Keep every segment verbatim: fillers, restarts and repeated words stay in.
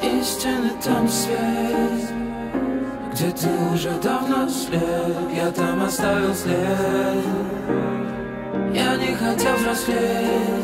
истины, там свет, где ты уже давно след. Я там оставил след, я не хотел взрослеть.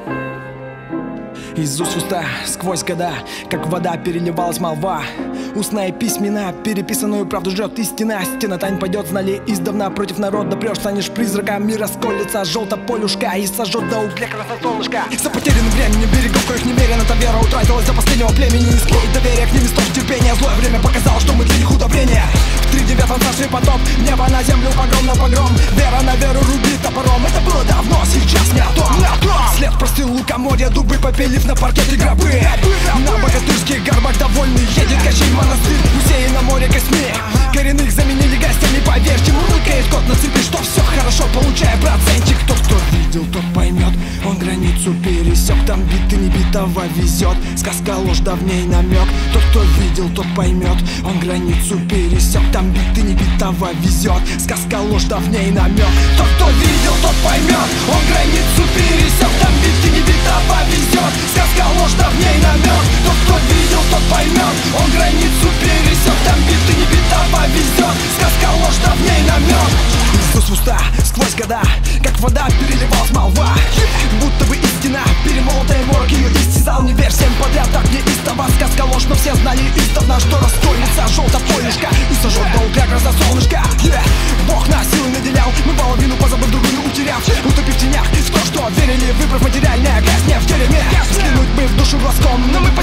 Из уст в уста, сквозь года, как вода переливалась молва. Устная письмена, переписанную правду жжет истина. Стена тайн пойдет, знали издавна. Против народа прешь, станешь призраком. Мир расколется, желто полюшка, и сожжет до угля красное солнышко. За потерянным временем берегов, коих немерено, та вера утратилась до последнего племени. Не склеить доверие к ним, исток терпения. Злое время показало, что мы для них удобрение. В тридевятом царстве потоп, небо на землю, погром на погром. Вера на веру рубит топором. Это было давно, сейчас не о том, не о том. След простыл лукоморья, дубы попилив на паркете гробы. На богатырских горбах довольный едет Кощей в монастырь, усеян море костьми. Коренных заменили гостями, поверьте, мурлыкает кот на цепи, что все хорошо, получая процентик. Тот, кто видел, тот поймет, он границу пересек. Там биты не битого везет, сказка ложь, давней намек. Тот, кто видел, тот поймет, он границу пересек. Там биты не битого везет, сказка ложь, давней намек. Тот, кто видел, тот поймет, он границу пересек. Там биты не битого везет, сказка ложь, давней намек. Тот, кто видел, тот поймет, он границу пересек. Там биты не битого везет, сказка ложь, давней намек. Из уст в уста, сквозь года, как вода переливалась молва. Будто бы истина, перемолотая морок ее истязал. Не верь всем подряд, так не истово. Сказка ложь, но все знали издавна, что расколется желто полюшка, и сожжет до угля гроза солнышко. yeah. Бог нас силой наделял, мы половину позабыв, другую утеряв. Утопив в тенях в то, что верили, выбрав материальное, грязь не в тюрьме. Взглянуть бы в душу глазком, но мы